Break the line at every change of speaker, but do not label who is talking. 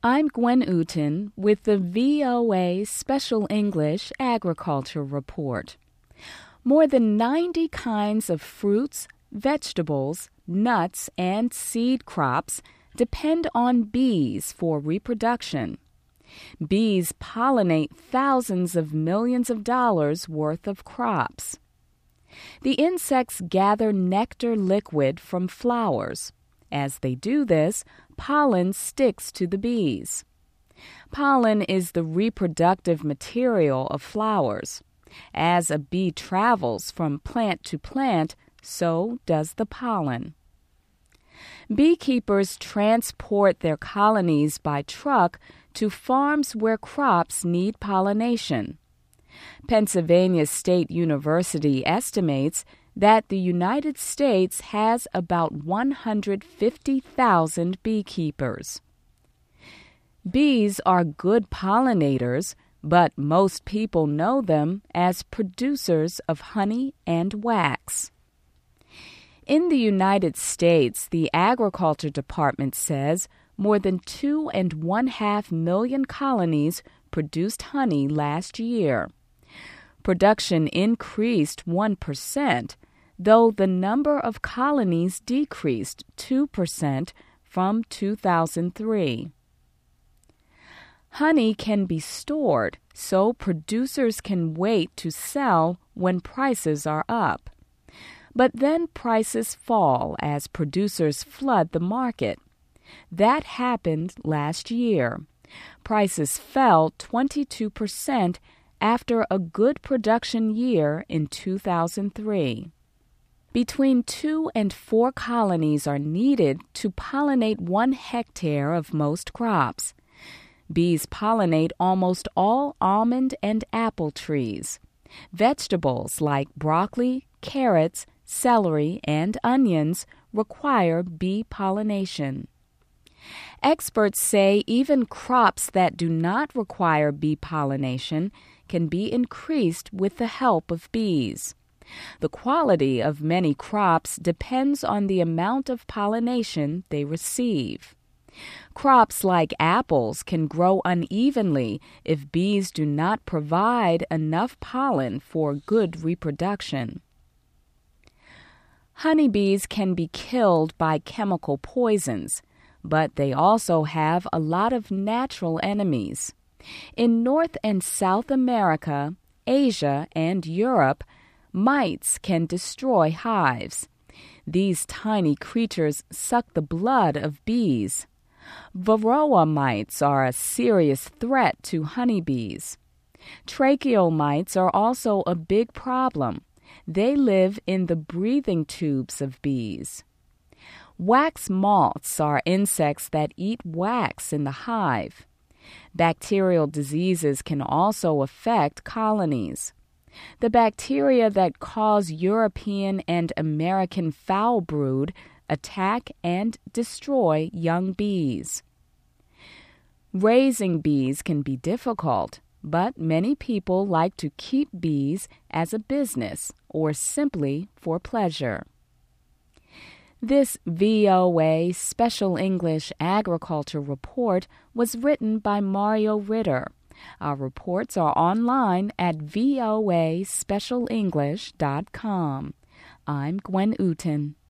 I'm Gwen Uten with the VOA Special English Agriculture Report. More than 90 kinds of fruits, vegetables, nuts, and seed crops depend on bees for reproduction. Bees pollinate thousands of millions of dollars worth of crops. The insects gather nectar liquid from flowers. As they do this, pollen sticks to the bees. Pollen is the reproductive material of flowers. As a bee travels from plant to plant, so does the pollen. Beekeepers transport their colonies by truck to farms where crops need pollination. Pennsylvania State University estimates that the United States has about 150,000 beekeepers. Bees are good pollinators, but most people know them as producers of honey and wax. In the United States, the Agriculture Department says more than 2.5 million colonies produced honey last year. Production increased 1%, though the number of colonies decreased 2% from 2003. Honey can be stored, so producers can wait to sell when prices are up. But then prices fall as producers flood the market. That happened last year. Prices fell 22% after a good production year in 2003. Between 2 and 4 colonies are needed to pollinate 1 hectare of most crops. Bees pollinate almost all almond and apple trees. Vegetables like broccoli, carrots, celery, and onions require bee pollination. Experts say even crops that do not require bee pollination can be increased with the help of bees. The quality of many crops depends on the amount of pollination they receive. Crops like apples can grow unevenly if bees do not provide enough pollen for good reproduction. Honeybees can be killed by chemical poisons, but they also have a lot of natural enemies. In North and South America, Asia, and Europe, mites can destroy hives. These tiny creatures suck the blood of bees. Varroa mites are a serious threat to honeybees. Tracheal mites are also a big problem. They live in the breathing tubes of bees. Wax moths are insects that eat wax in the hive. Bacterial diseases can also affect colonies. The bacteria that cause European and American foul brood attack and destroy young bees. Raising bees can be difficult, but many people like to keep bees as a business or simply for pleasure. This VOA Special English Agriculture Report was written by Mario Ritter. Our reports are online at voaspecialenglish.com. I'm Gwen Uten.